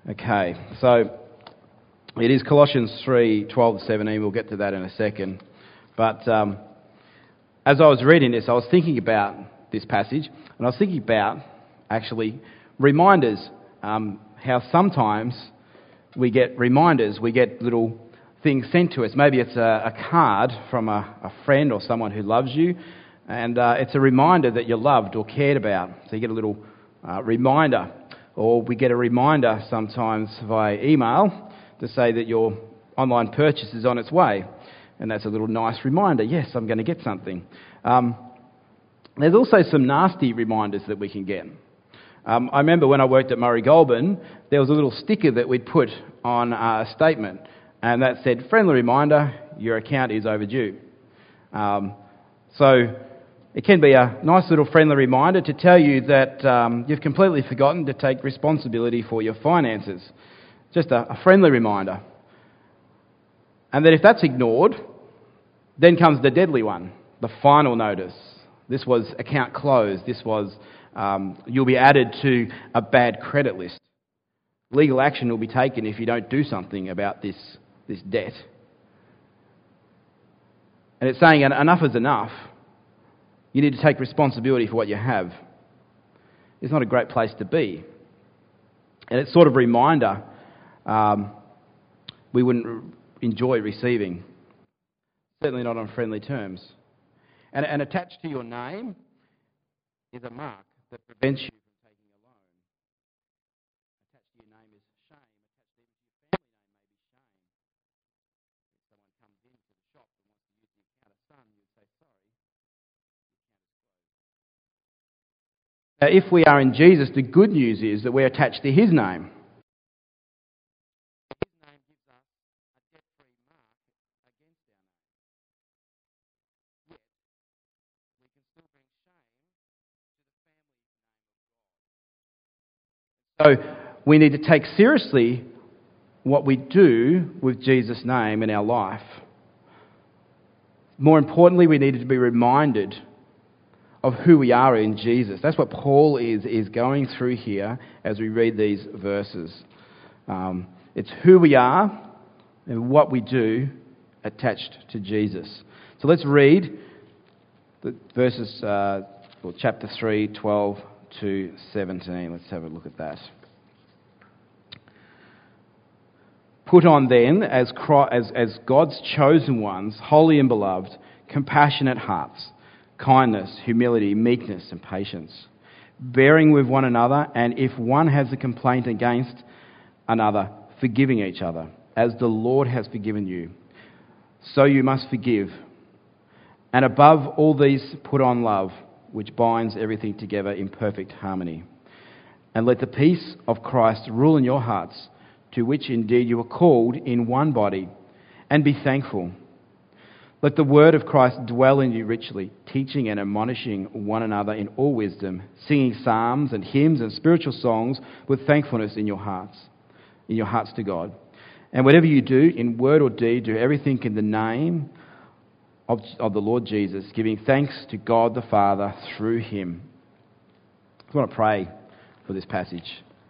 Okay, so it is Colossians 3:12-17. We'll get to that in a second. But as I was reading this, I was thinking about this passage, and I was thinking about, actually, reminders. How sometimes we get reminders, we get little things sent to us. Maybe it's a card from a friend or someone who loves you, and it's a reminder that you're loved or cared about. So you get a little reminder. Or we get a reminder sometimes via email to say that your online purchase is on its way. And that's a little nice reminder. Yes, I'm going to get something. There's also some nasty reminders that we can get. I remember when I worked at Murray Goulburn, there was a little sticker that we'd put on a statement, and that said, "Friendly reminder, your account is overdue." So it can be a nice little friendly reminder to tell you that you've completely forgotten to take responsibility for your finances. Just a friendly reminder. And that if that's ignored, then comes the deadly one, the final notice. This was account closed. This was you'll be added to a bad credit list. Legal action will be taken if you don't do something about this debt. And it's saying enough is enough. You need to take responsibility for what you have. It's not a great place to be. And it's sort of a reminder we wouldn't enjoy receiving. Certainly not on friendly terms. And attached to your name is a mark that prevents you from taking a loan. Attached to your name is shame. Attached to even to your family name may be shame. If someone comes into the shop and wants to use the account of son, you would say, sorry, the account is closed. Now, if we are in Jesus, the good news is that we're attached to his name. His name gives us a debt-free mark against our name. Yet, we can still bring shame to the family name of God. So, we need to take seriously what we do with Jesus' name in our life. More importantly, we need to be reminded of who we are in Jesus. That's what Paul is going through here as we read these verses. It's who we are and what we do attached to Jesus. So let's read the verses, chapter 3, 12-17. Let's have a look at that. Put on then, as God's chosen ones, holy and beloved, compassionate hearts, kindness, humility, meekness, and patience, bearing with one another, and if one has a complaint against another, forgiving each other, as the Lord has forgiven you. So you must forgive. And above all these, put on love, which binds everything together in perfect harmony. And let the peace of Christ rule in your hearts, to which indeed you are called in one body, and be thankful. Let the word of Christ dwell in you richly, teaching and admonishing one another in all wisdom, singing psalms and hymns and spiritual songs with thankfulness in your hearts to God. And whatever you do, in word or deed, do everything in the name of the Lord Jesus, giving thanks to God the Father through him. I want to pray for this passage.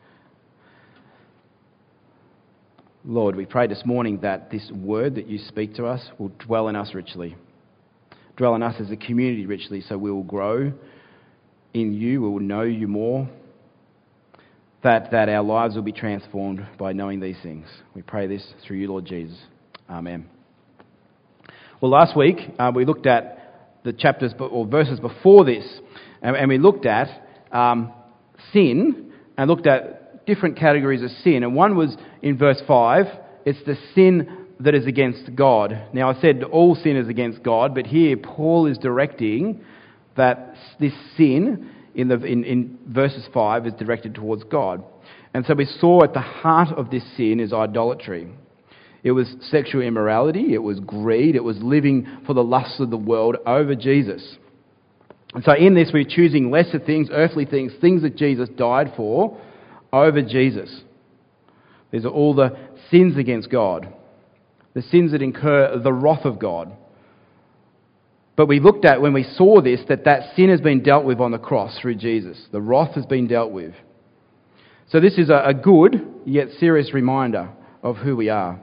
Lord, we pray this morning that this word that you speak to us will dwell in us richly. Dwell in us as a community richly, so we will grow in you, we will know you more, that our lives will be transformed by knowing these things. We pray this through you, Lord Jesus. Amen. Well, last week we looked at the chapters or verses before this, and we looked at sin and looked at different categories of sin. And one was in verse 5, it's the sin that is against God. Now, I said all sin is against God, but here Paul is directing that this sin in verses 5 is directed towards God. And so we saw at the heart of this sin is idolatry. It was sexual immorality, it was greed, it was living for the lusts of the world over Jesus. And so in this we're choosing lesser things, earthly things, things that Jesus died for, over Jesus. These are all the sins against God, the sins that incur the wrath of God. But we looked at, when we saw this, that sin has been dealt with on the cross through Jesus. The wrath has been dealt with. So this is a good yet serious reminder of who we are.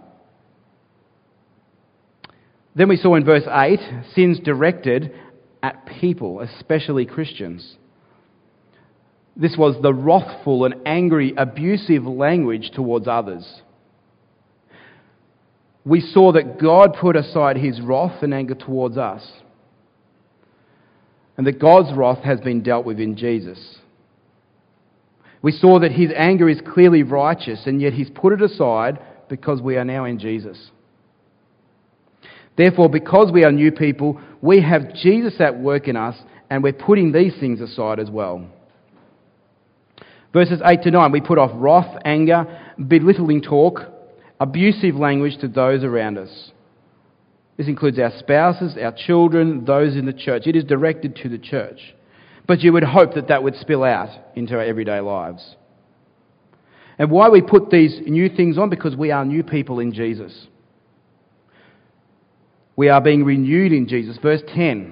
Then we saw in verse 8, sins directed at people, especially Christians. This was the wrathful and angry, abusive language towards others. We saw that God put aside his wrath and anger towards us, and that God's wrath has been dealt with in Jesus. We saw that his anger is clearly righteous, and yet he's put it aside because we are now in Jesus. Therefore, because we are new people, we have Jesus at work in us, and we're putting these things aside as well. Verses 8 to 9, we put off wrath, anger, belittling talk, abusive language to those around us. This includes our spouses, our children, those in the church. It is directed to the church. But you would hope that that would spill out into our everyday lives. And why we put these new things on? Because we are new people in Jesus. We are being renewed in Jesus. Verse 10.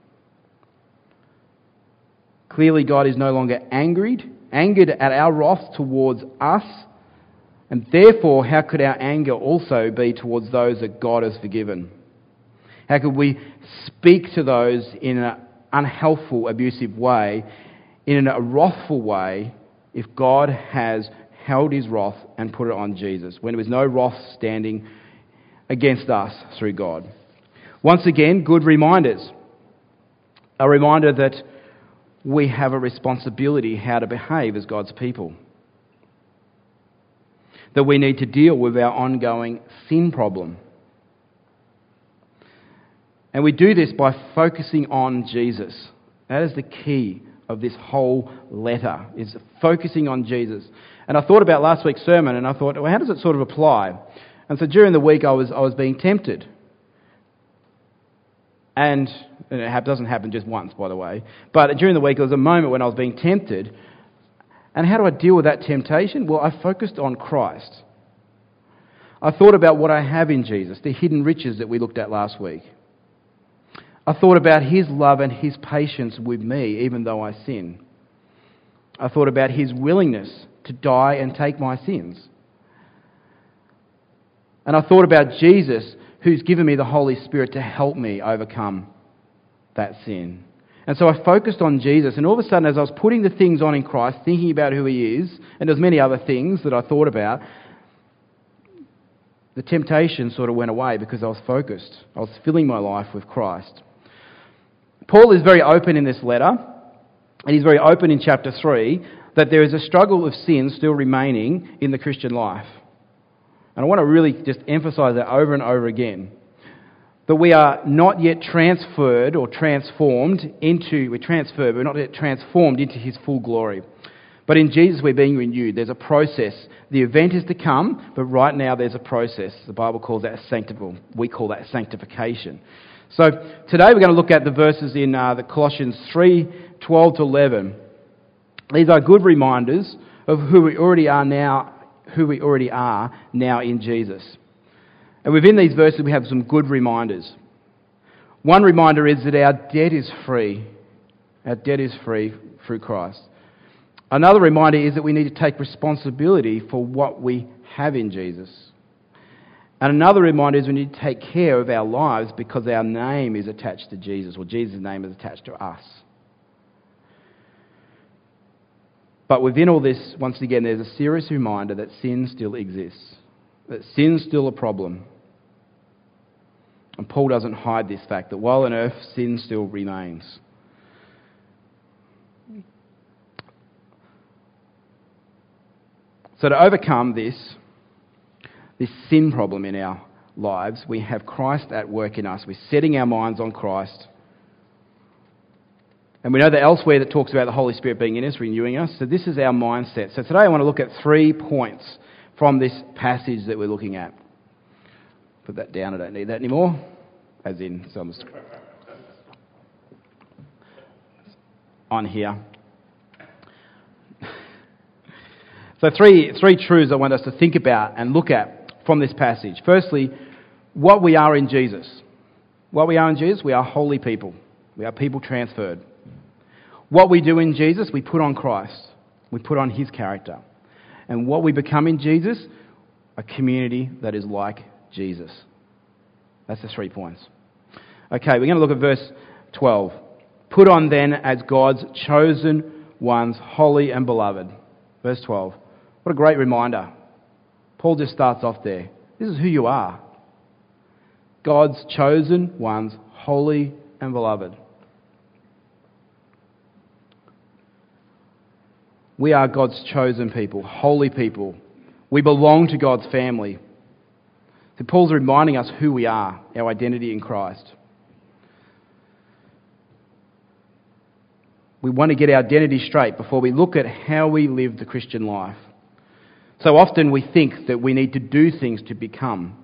Clearly God is no longer angered at our wrath towards us. And therefore, how could our anger also be towards those that God has forgiven? How could we speak to those in an unhelpful, abusive way, in a wrathful way, if God has held his wrath and put it on Jesus, when there was no wrath standing against us through God? Once again, good reminders. A reminder that we have a responsibility how to behave as God's people. That we need to deal with our ongoing sin problem. And we do this by focusing on Jesus. That is the key of this whole letter, is focusing on Jesus. And I thought about last week's sermon, and I thought, well, how does it sort of apply? And so during the week I was being tempted. And it doesn't happen just once, by the way. But during the week, there was a moment when I was being tempted. And how do I deal with that temptation? Well, I focused on Christ. I thought about what I have in Jesus, the hidden riches that we looked at last week. I thought about his love and his patience with me, even though I sin. I thought about his willingness to die and take my sins. And I thought about Jesus, who's given me the Holy Spirit to help me overcome that sin. And so I focused on Jesus, and all of a sudden, as I was putting the things on in Christ, thinking about who he is, and there's many other things that I thought about, the temptation sort of went away because I was focused. I was filling my life with Christ. Paul is very open in this letter, and he's very open in chapter 3, that there is a struggle of sin still remaining in the Christian life. And I want to really just emphasise that over and over again. That we are not yet transferred or transformed into, we're transferred, but we're not yet transformed into his full glory. But in Jesus we're being renewed. There's a process. The event is to come, but right now there's a process. The Bible calls that sanctification. We call that sanctification. So today we're going to look at the verses in the Colossians 3:12 to 11. These are good reminders of who we already are now in Jesus. And within these verses we have some good reminders. One reminder is that our debt is free. Our debt is free through Christ. Another reminder is that we need to take responsibility for what we have in Jesus. And another reminder is we need to take care of our lives because our name is attached to Jesus, or Jesus' name is attached to us. But within all this, once again, there's a serious reminder that sin still exists, that sin's still a problem. And Paul doesn't hide this fact, that while on earth, sin still remains. So to overcome this sin problem in our lives, we have Christ at work in us. We're setting our minds on Christ. And we know that elsewhere that talks about the Holy Spirit being in us, renewing us. So this is our mindset. So today I want to look at 3 points from this passage that we're looking at. Put that down, I don't need that anymore. As in, so I'm just on here. So three truths I want us to think about and look at from this passage. Firstly, what we are in Jesus. What we are in Jesus, we are holy people. We are people transferred. What we do in Jesus, we put on Christ. We put on his character. And what we become in Jesus? A community that is like Jesus. That's the 3 points. Okay, we're going to look at verse 12. Put on then as God's chosen ones, holy and beloved. Verse 12. What a great reminder. Paul just starts off there. This is who you are. God's chosen ones, holy and beloved. We are God's chosen people, holy people. We belong to God's family. So Paul's reminding us who we are, our identity in Christ. We want to get our identity straight before we look at how we live the Christian life. So often we think that we need to do things to become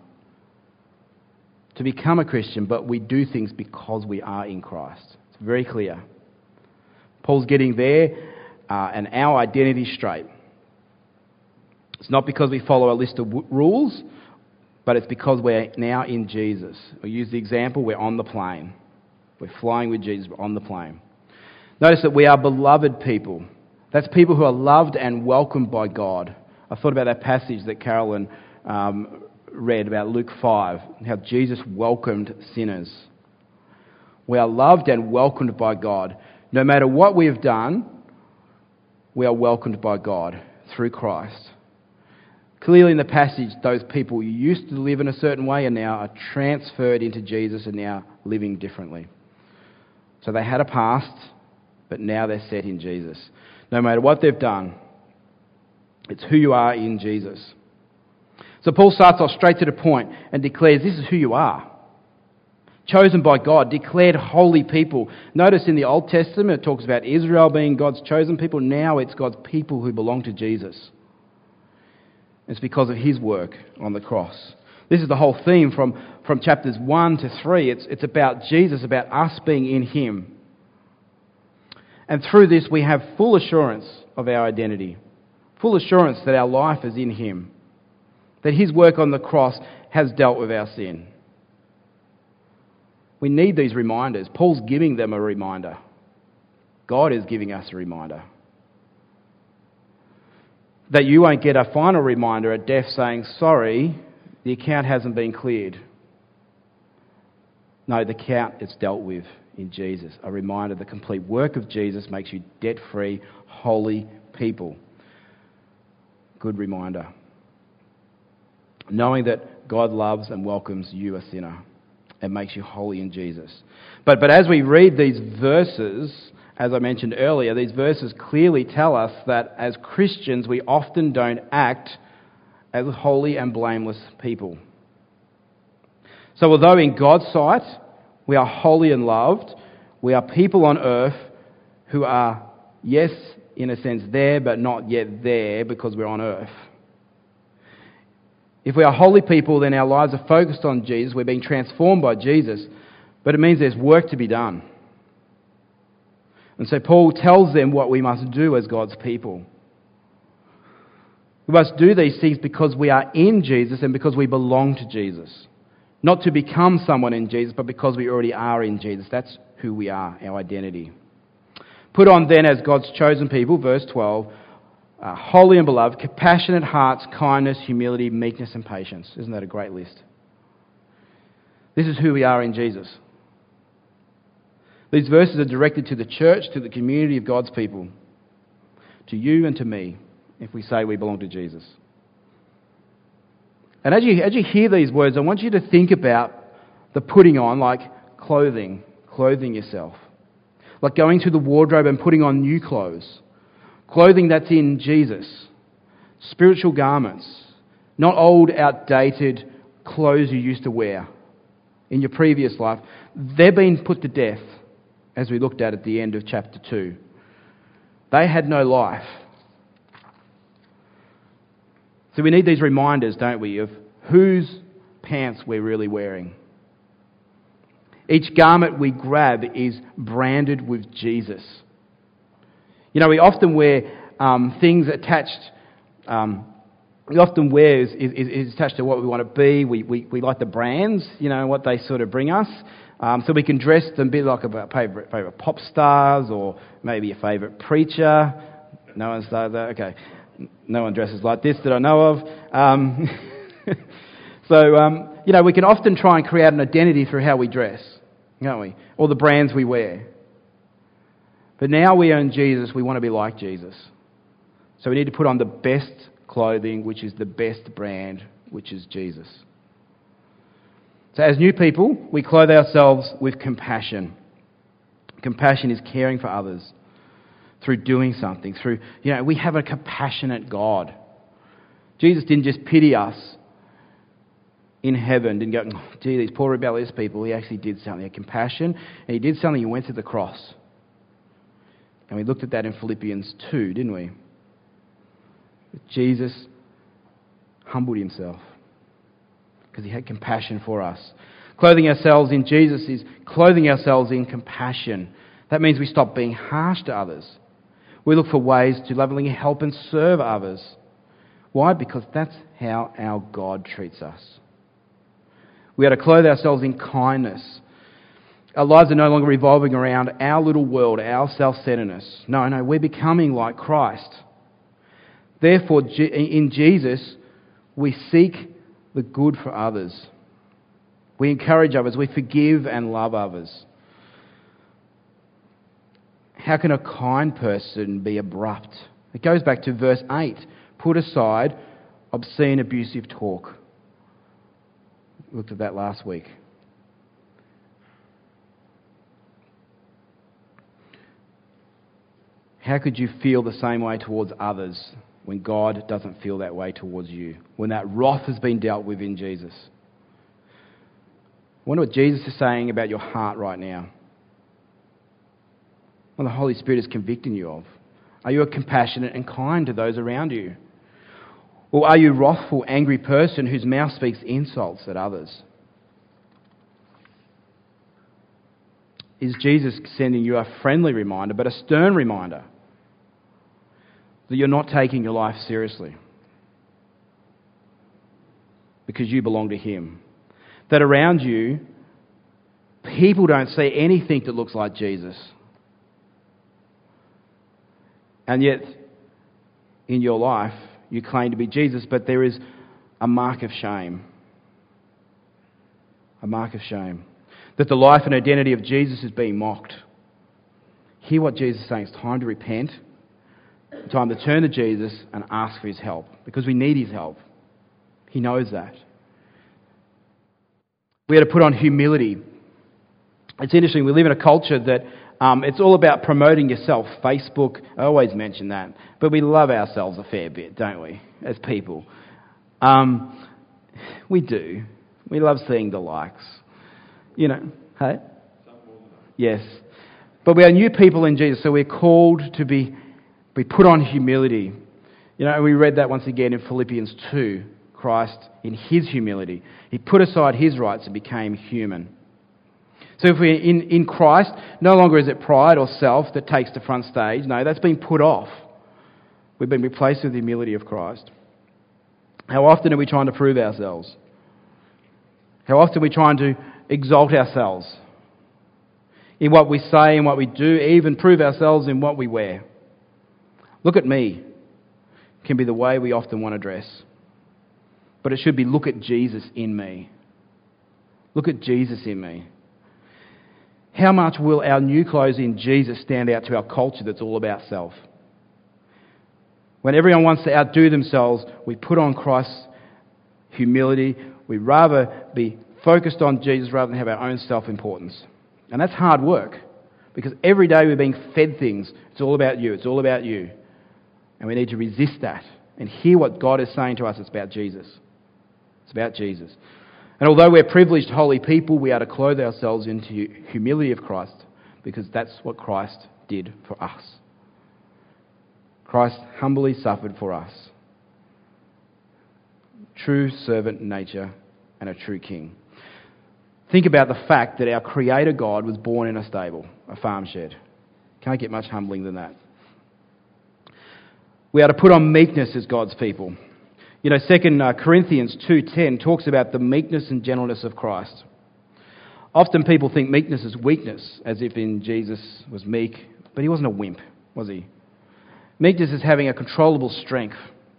a Christian, but we do things because we are in Christ. It's very clear. Paul's getting there and our identity straight. It's not because we follow a list of rules, but it's because we're now in Jesus. We'll use the example, we're on the plane. We're flying with Jesus, we're on the plane. Notice that we are beloved people. That's people who are loved and welcomed by God. I thought about that passage that Carolyn read about Luke 5, how Jesus welcomed sinners. We are loved and welcomed by God. No matter what we have done, we are welcomed by God through Christ. Clearly in the passage, those people who used to live in a certain way and now are transferred into Jesus and now living differently. So they had a past, but now they're set in Jesus. No matter what they've done, it's who you are in Jesus. So Paul starts off straight to the point and declares this is who you are. Chosen by God, declared holy people. Notice in the Old Testament it talks about Israel being God's chosen people. Now it's God's people who belong to Jesus. It's because of his work on the cross. This is the whole theme from chapters 1 to 3. It's about Jesus, about us being in him. And through this we have full assurance of our identity. Full assurance that our life is in him. That his work on the cross has dealt with our sin. We need these reminders. Paul's giving them a reminder. God is giving us a reminder. That you won't get a final reminder at death saying, sorry, the account hasn't been cleared. No, the account is dealt with in Jesus. A reminder, the complete work of Jesus makes you debt-free, holy people. Good reminder. Knowing that God loves and welcomes you, a sinner, and makes you holy in Jesus. But as we read these verses, as I mentioned earlier, these verses clearly tell us that as Christians we often don't act as holy and blameless people. So although in God's sight we are holy and loved, we are people on earth who are, yes, in a sense there, but not yet there because we're on earth. If we are holy people, then our lives are focused on Jesus. We're being transformed by Jesus. But it means there's work to be done. And so Paul tells them what we must do as God's people. We must do these things because we are in Jesus and because we belong to Jesus. Not to become someone in Jesus, but because we already are in Jesus. That's who we are, our identity. Put on then as God's chosen people, verse 12, holy and beloved, compassionate hearts, kindness, humility, meekness and patience. Isn't that a great list? This is who we are in Jesus. These verses are directed to the church, to the community of God's people, to you and to me, if we say we belong to Jesus. And as you hear these words, I want you to think about the putting on, like clothing yourself. Like going to the wardrobe and putting on new clothes. Clothing that's in Jesus. Spiritual garments. Not old, outdated clothes you used to wear in your previous life. They're being put to death, as we looked at the end of chapter 2. They had no life. So we need these reminders, don't we, of whose pants we're really wearing. Each garment we grab is branded with Jesus. You know, we often wear things attached. We often wear is attached to what we want to be. We like the brands, you know, what they sort of bring us. So we can dress them a bit like a favourite pop stars or maybe a favourite preacher. No one's that. Okay. No one dresses like this that I know of. We can often try and create an identity through how we dress, can't we? Or the brands we wear. But now we own Jesus, we want to be like Jesus. So we need to put on the best clothing, which is the best brand, which is Jesus. So as new people, we clothe ourselves with compassion. Compassion is caring for others through doing something. We have a compassionate God. Jesus didn't just pity us in heaven, didn't go, oh, gee, these poor rebellious people. He actually did something. He had compassion, and he did something. He went to the cross. And we looked at that in Philippians 2, didn't we? Jesus humbled himself because he had compassion for us. Clothing ourselves in Jesus is clothing ourselves in compassion. That means we stop being harsh to others. We look for ways to lovingly help and serve others. Why? Because that's how our God treats us. We are to clothe ourselves in kindness. Our lives are no longer revolving around our little world, our self-centeredness. No, we're becoming like Christ. Therefore, in Jesus, we seek the good for others. We encourage others. We forgive and love others. How can a kind person be abrupt? It goes back to verse 8. Put aside obscene, abusive talk. We looked at that last week. How could you feel the same way towards others when God doesn't feel that way towards you? When that wrath has been dealt with in Jesus? I wonder what Jesus is saying about your heart right now. What the Holy Spirit is convicting you of. Are you a compassionate and kind to those around you? Or are you a wrathful, angry person whose mouth speaks insults at others? Is Jesus sending you a friendly reminder, but a stern reminder that you're not taking your life seriously because you belong to Him? That around you, people don't see anything that looks like Jesus. And yet, in your life, you claim to be Jesus, but there is a mark of shame. A mark of shame. That the life and identity of Jesus is being mocked. Hear what Jesus is saying. It's time to repent. It's time to turn to Jesus and ask for His help. Because we need His help. He knows that. We are to put on humility. It's interesting, we live in a culture that it's all about promoting yourself. Facebook, I always mention that. But we love ourselves a fair bit, don't we, as people? We do. We love seeing the likes. Hey? Yes. But we are new people in Jesus, so we're called to be put on humility. We read that once again in Philippians 2. Christ, in His humility, He put aside His rights and became human. So if we're in Christ, no longer is it pride or self that takes the front stage. No, that's been put off. We've been replaced with the humility of Christ. How often are we trying to prove ourselves? How often are we trying to exalt ourselves in what we say and what we do, even prove ourselves in what we wear? Look at me can be the way we often want to dress. But it should be, look at Jesus in me. Look at Jesus in me. How much will our new clothes in Jesus stand out to our culture that's all about self? When everyone wants to outdo themselves, we put on Christ's humility. We rather be focused on Jesus rather than have our own self-importance. And that's hard work, because every day we're being fed things. It's all about you. It's all about you. And we need to resist that and hear what God is saying to us. It's about Jesus. It's about Jesus. And although we're privileged, holy people, we are to clothe ourselves into humility of Christ, because that's what Christ did for us. Christ humbly suffered for us. True servant nature and a true king. Think about the fact that our Creator God was born in a stable, a farm shed. Can't get much humbling than that. We are to put on meekness as God's people. 2 Corinthians 2:10 talks about the meekness and gentleness of Christ. Often people think meekness is weakness, as if in Jesus was meek, but He wasn't a wimp, was He? Meekness is having a controllable strength.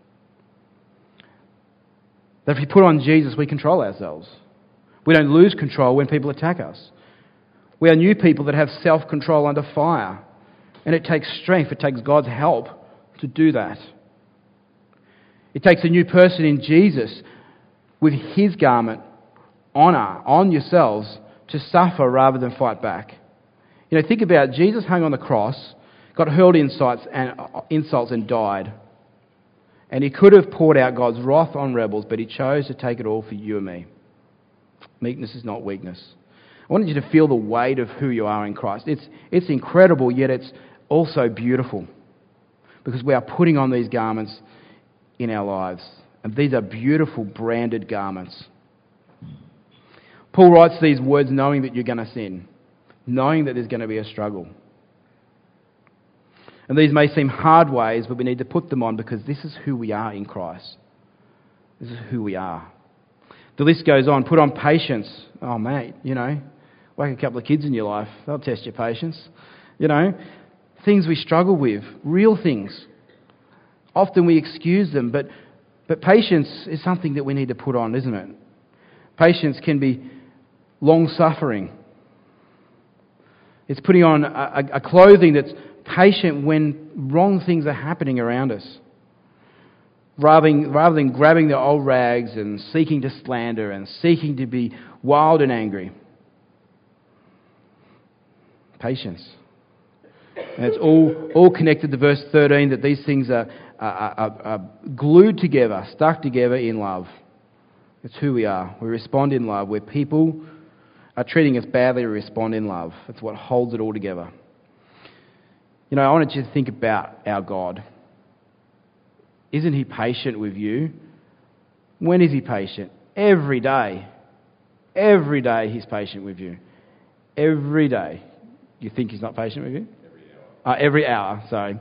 That if we put on Jesus, we control ourselves. We don't lose control when people attack us. We are new people that have self-control under fire. And it takes strength, it takes God's help to do that. It takes a new person in Jesus with his garment, honour, on yourselves to suffer rather than fight back. You know, think about it. Jesus hung on the cross, got hurled insults and died. And he could have poured out God's wrath on rebels, but he chose to take it all for you and me. Meekness is not weakness. I wanted you to feel the weight of who you are in Christ. It's incredible, yet it's also beautiful. Because we are putting on these garments in our lives. And these are beautiful branded garments. Paul writes these words knowing that you're going to sin. Knowing that there's going to be a struggle. And these may seem hard ways, but we need to put them on because this is who we are in Christ. This is who we are. The list goes on. Put on patience. Oh, mate, you know, whack a couple of kids in your life. They'll test your patience. You know, things we struggle with, real things. Often we excuse them, but patience is something that we need to put on, isn't it? Patience can be long-suffering. It's putting on a clothing that's patient when wrong things are happening around us. Rather than grabbing the old rags and seeking to slander and seeking to be wild and angry. Patience. And it's all connected to verse 13 that these things are glued together, stuck together in love. It's who we are. We respond in love. Where people are treating us badly, we respond in love. That's what holds it all together. You know, I wanted you to think about our God. Isn't he patient with you? When is he patient? Every day. Every day he's patient with you. Every day. You think he's not patient with you? Every hour, sorry.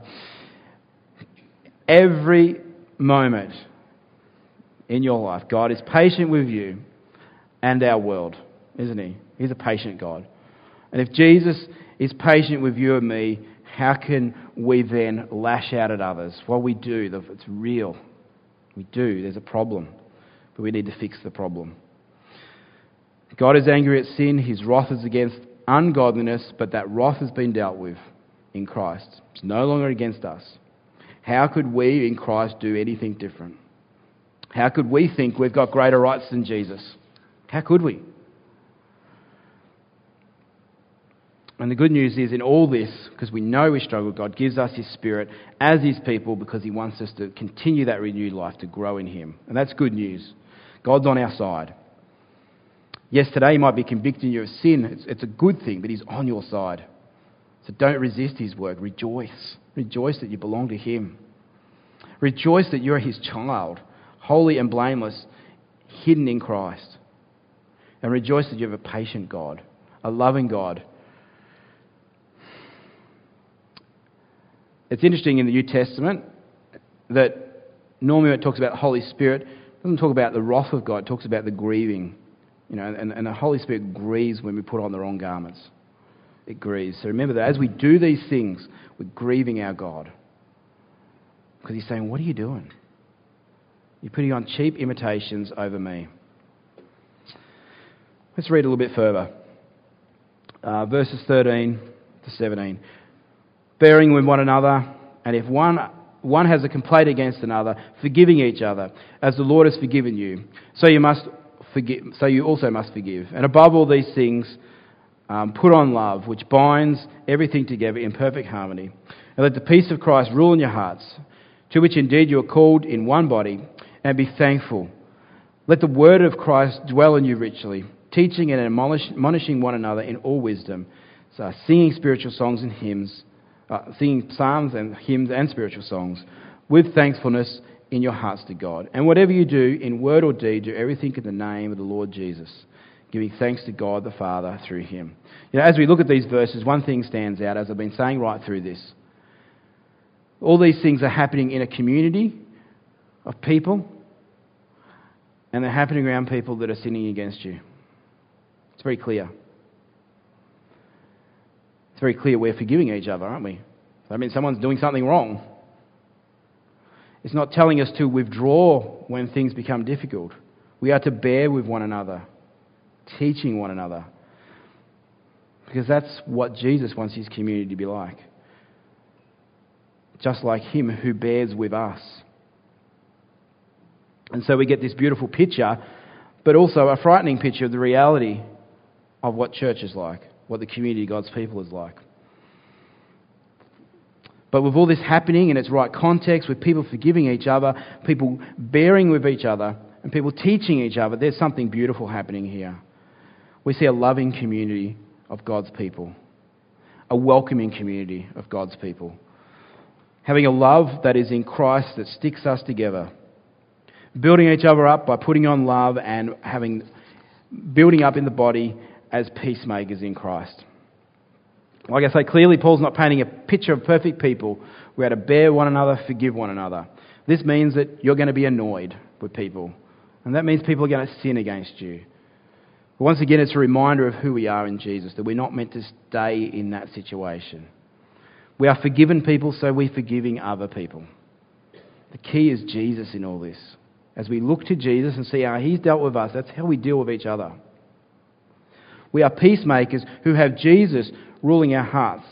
Every moment in your life, God is patient with you and our world, isn't he? He's a patient God. And if Jesus is patient with you and me, how can we then lash out at others? Well, we do. It's real. We do. There's a problem. But we need to fix the problem. God is angry at sin. His wrath is against ungodliness, but that wrath has been dealt with in Christ. It's no longer against us. How could we in Christ do anything different? How could we think we've got greater rights than Jesus? How could we? And the good news is in all this, because we know we struggle, God gives us his Spirit as his people because he wants us to continue that renewed life, to grow in him. And that's good news. God's on our side. Yes, today he might be convicting you of sin. It's a good thing, but he's on your side. So don't resist his work. Rejoice. Rejoice that you belong to him. Rejoice that you're his child, holy and blameless, hidden in Christ. And rejoice that you have a patient God, a loving God. It's interesting in the New Testament that normally when it talks about the Holy Spirit, it doesn't talk about the wrath of God, it talks about the grieving. You know, and the Holy Spirit grieves when we put on the wrong garments. It grieves. So remember that as we do these things, we're grieving our God. Because he's saying, what are you doing? You're putting on cheap imitations over me. Let's read a little bit further. Verses 13 to 17. Bearing with one another, and if one has a complaint against another, forgiving each other, as the Lord has forgiven you, so you also must forgive. And above all these things, put on love, which binds everything together in perfect harmony. And let the peace of Christ rule in your hearts, to which indeed you are called in one body, and be thankful. Let the word of Christ dwell in you richly, teaching and admonishing one another in all wisdom, so singing spiritual songs and hymns, singing psalms and hymns and spiritual songs, with thankfulness in your hearts to God. And whatever you do, in word or deed, do everything in the name of the Lord Jesus, giving thanks to God the Father through him. You know, as we look at these verses, one thing stands out, as I've been saying right through this. All these things are happening in a community of people, and they're happening around people that are sinning against you. It's very clear. It's very clear we're forgiving each other, aren't we? I mean, someone's doing something wrong. It's not telling us to withdraw when things become difficult. We are to bear with one another, teaching one another. Because that's what Jesus wants his community to be like. Just like him who bears with us. And so we get this beautiful picture, but also a frightening picture of the reality of what church is like, what the community of God's people is like. But with all this happening in its right context, with people forgiving each other, people bearing with each other, and people teaching each other, there's something beautiful happening here. We see a loving community of God's people, a welcoming community of God's people, having a love that is in Christ that sticks us together, building each other up by putting on love and building up in the body as peacemakers in Christ. Like I say, clearly Paul's not painting a picture of perfect people. We are to bear one another, forgive one another. This means that you're going to be annoyed with people. And that means people are going to sin against you. But once again, it's a reminder of who we are in Jesus, that we're not meant to stay in that situation. We are forgiven people, so we're forgiving other people. The key is Jesus in all this. As we look to Jesus and see how he's dealt with us, that's how we deal with each other. We are peacemakers who have Jesus ruling our hearts.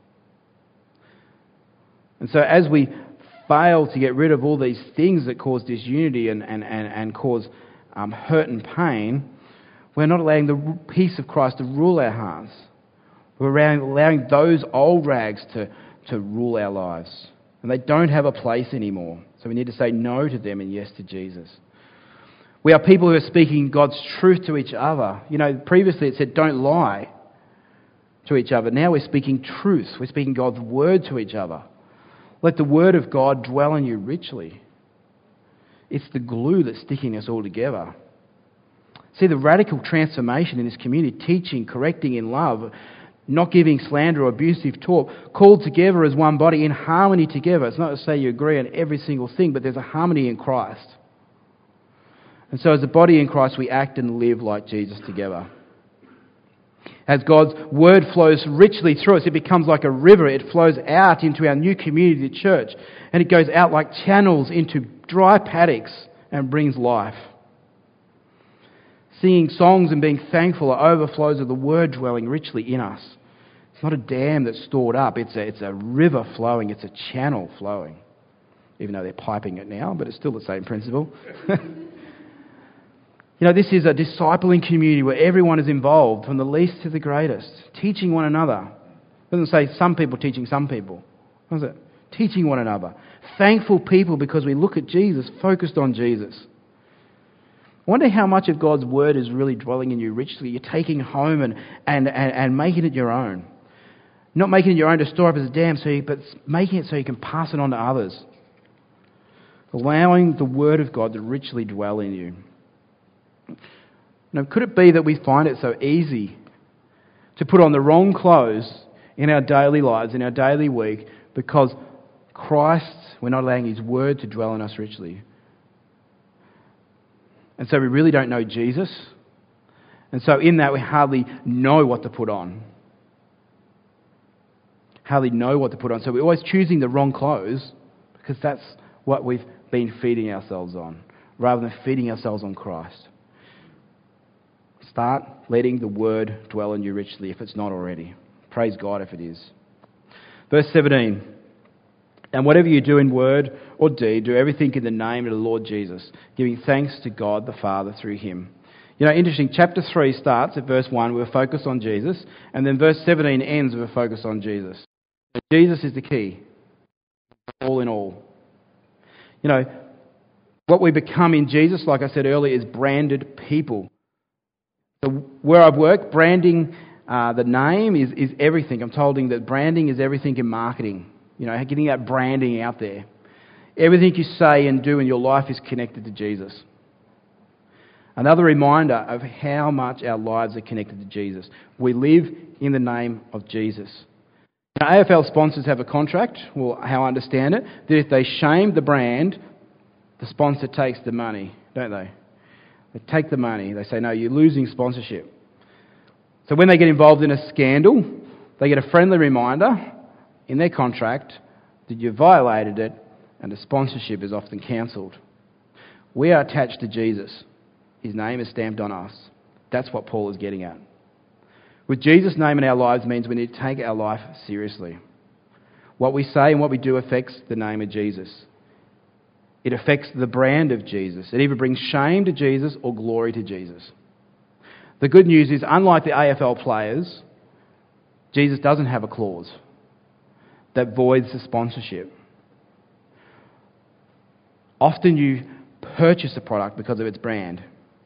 And so as we fail to get rid of all these things that cause disunity and cause hurt and pain, we're not allowing the peace of Christ to rule our hearts. We're allowing those old rags to rule our lives. And they don't have a place anymore. So we need to say no to them and yes to Jesus. We are people who are speaking God's truth to each other. You know, previously it said don't lie to each other. Now we're speaking truth. We're speaking God's word to each other. Let the word of God dwell in you richly. It's the glue that's sticking us all together. See the radical transformation in this community, teaching, correcting in love, not giving slander or abusive talk, called together as one body, in harmony together. It's not to say you agree on every single thing, but there's a harmony in Christ. And so as a body in Christ, we act and live like Jesus together. As God's word flows richly through us, it becomes like a river. It flows out into our new community, the church, and it goes out like channels into dry paddocks and brings life. Singing songs and being thankful are overflows of the word dwelling richly in us. It's not a dam that's stored up. It's a river flowing. It's a channel flowing. Even though they're piping it now, but it's still the same principle. You know, this is a discipling community where everyone is involved, from the least to the greatest, teaching one another. It doesn't say some people teaching some people. What is it? Teaching one another. Thankful people because we look at Jesus, focused on Jesus. I wonder how much of God's word is really dwelling in you richly. You're taking home and making it your own. Not making it your own to store up as a dam, but making it so you can pass it on to others. Allowing the word of God to richly dwell in you. Now, could it be that we find it so easy to put on the wrong clothes in our daily lives, in our daily week, because Christ, we're not allowing his word to dwell in us richly? And so we really don't know Jesus. And so in that we hardly know what to put on. Hardly know what to put on. So we're always choosing the wrong clothes because that's what we've been feeding ourselves on, rather than feeding ourselves on Christ. Start letting the word dwell in you richly if it's not already. Praise God if it is. Verse 17. And whatever you do in word or deed, do everything in the name of the Lord Jesus, giving thanks to God the Father through him. You know, interesting, chapter 3 starts at verse 1 with a focus on Jesus, and then verse 17 ends with a focus on Jesus. Jesus is the key, all in all. You know, what we become in Jesus, like I said earlier, is branded people. So where I work, branding, the name is everything. I'm told that branding is everything in marketing. You know, getting that branding out there. Everything you say and do in your life is connected to Jesus. Another reminder of how much our lives are connected to Jesus. We live in the name of Jesus. Now, AFL sponsors have a contract, well, how I understand it, that if they shame the brand, the sponsor takes the money, don't they? They take the money. They say, no, you're losing sponsorship. So when they get involved in a scandal, they get a friendly reminder in their contract that you violated it and the sponsorship is often cancelled. We are attached to Jesus. His name is stamped on us. That's what Paul is getting at. With Jesus' name in our lives means we need to take our life seriously. What we say and what we do affects the name of Jesus. It affects the brand of Jesus. It either brings shame to Jesus or glory to Jesus. The good news is, unlike the AFL players, Jesus doesn't have a clause that voids the sponsorship. Often you purchase a product because of its brand.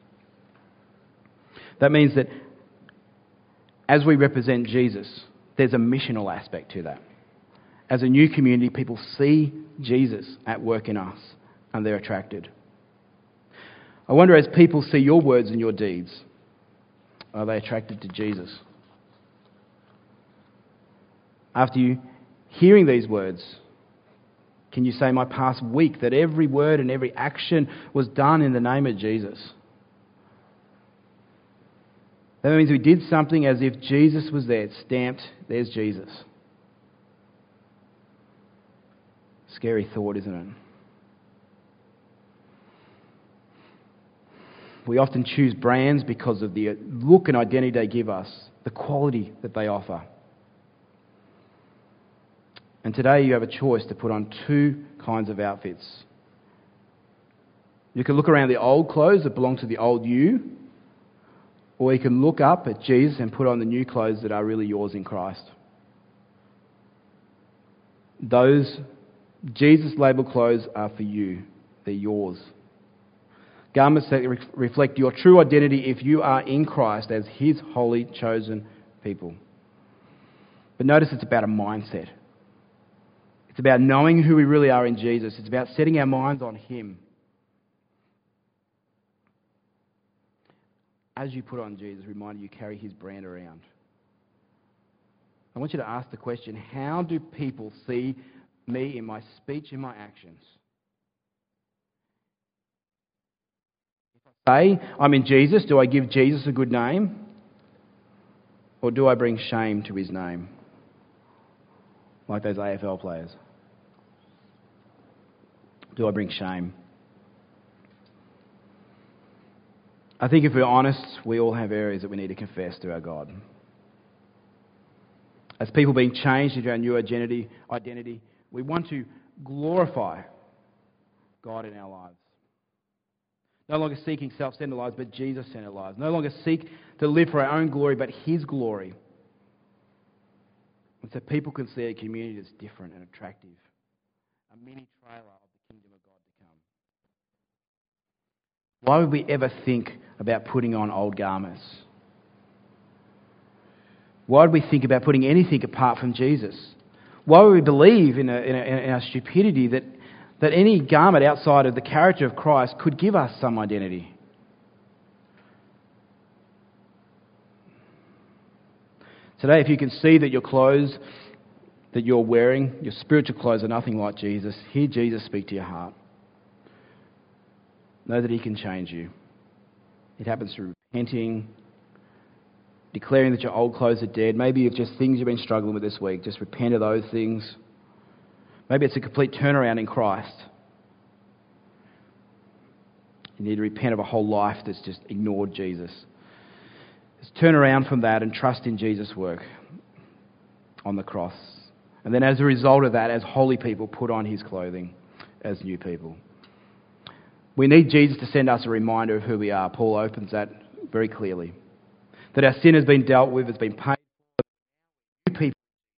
That means that as we represent Jesus, there's a missional aspect to that. As a new community, people see Jesus at work in us and they're attracted. I wonder, as people see your words and your deeds, are they attracted to Jesus? After you hearing these words, can you say, my past week, that every word and every action was done in the name of Jesus? That means we did something as if Jesus was there. It's stamped, there's Jesus. Scary thought, isn't it? We often choose brands because of the look and identity they give us, the quality that they offer. And today you have a choice to put on two kinds of outfits. You can look around the old clothes that belong to the old you, or you can look up at Jesus and put on the new clothes that are really yours in Christ. Those Jesus-labelled clothes are for you. They're yours. Garments that reflect your true identity if you are in Christ as His holy, chosen people. But notice it's about a mindset. It's about knowing who we really are in Jesus. It's about setting our minds on Him. As you put on Jesus, remind you carry His brand around. I want you to ask the question, how do people see me in my speech and my actions? If I say I'm in Jesus, do I give Jesus a good name? Or do I bring shame to His name? Like those AFL players. Do I bring shame? I think if we're honest, we all have areas that we need to confess to our God. As people being changed into our new identity, we want to glorify God in our lives. No longer seeking self-centered lives, but Jesus-centered lives. No longer seek to live for our own glory, but His glory. And so people can see a community that's different and attractive. A mini trailer of the kingdom of God to come. Why would we ever think about putting on old garments? Why would we think about putting anything apart from Jesus? Why would we believe in our stupidity that any garment outside of the character of Christ could give us some identity? Today, if you can see that your clothes that you're wearing, your spiritual clothes, are nothing like Jesus, hear Jesus speak to your heart. Know that He can change you. It happens through repenting, declaring that your old clothes are dead. Maybe it's just things you've been struggling with this week. Just repent of those things. Maybe it's a complete turnaround in Christ. You need to repent of a whole life that's just ignored Jesus. Just turn around from that and trust in Jesus' work on the cross. And then as a result of that, as holy people, put on His clothing as new people. We need Jesus to send us a reminder of who we are. Paul opens that very clearly. That our sin has been dealt with, it's been paid for. New people.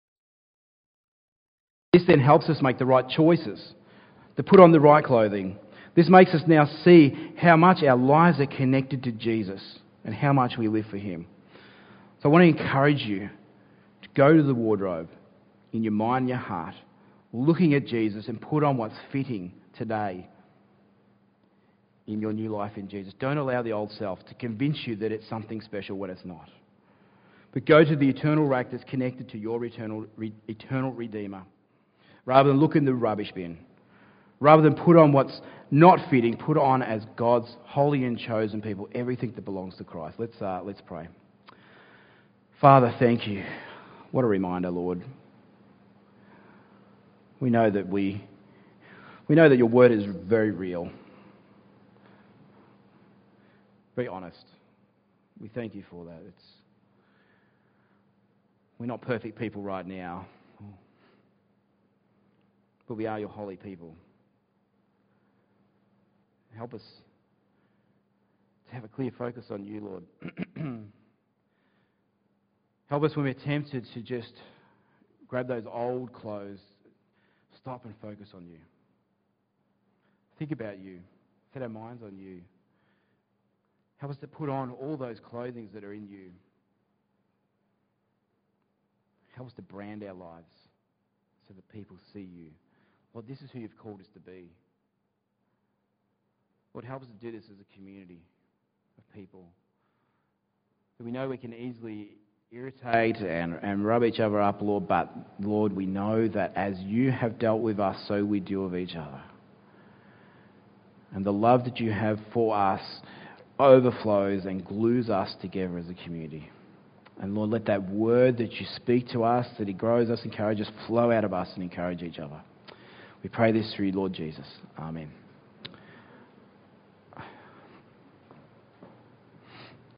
This then helps us make the right choices, to put on the right clothing. This makes us now see how much our lives are connected to Jesus and how much we live for Him. So I want to encourage you to go to the wardrobe in your mind and your heart, looking at Jesus, and put on what's fitting today in your new life in Jesus. Don't allow the old self to convince you that it's something special when it's not. But go to the eternal rack that's connected to your eternal Redeemer. Rather than look in the rubbish bin. Rather than put on what's not fitting, put on as God's holy and chosen people everything that belongs to Christ. Let's pray. Father, thank you. What a reminder, Lord. We know that we We know that your word is very real, very honest. We thank you for that. We're not perfect people right now, but we are your holy people. Help us to have a clear focus on you, Lord. Help us when we're tempted to just grab those old clothes, stop and focus on you. Think about you. Set our minds on you. Help us to put on all those clothings that are in you. Help us to brand our lives so that people see you. Lord, this is who you've called us to be. Lord, help us to do this as a community of people. That we know we can easily irritate and rub each other up, Lord, but Lord, we know that as you have dealt with us, so we deal with each other. And the love that you have for us overflows and glues us together as a community. And Lord, let that word that you speak to us, that it grows us, encourages us, flow out of us and encourage each other. We pray this through you, Lord Jesus. Amen.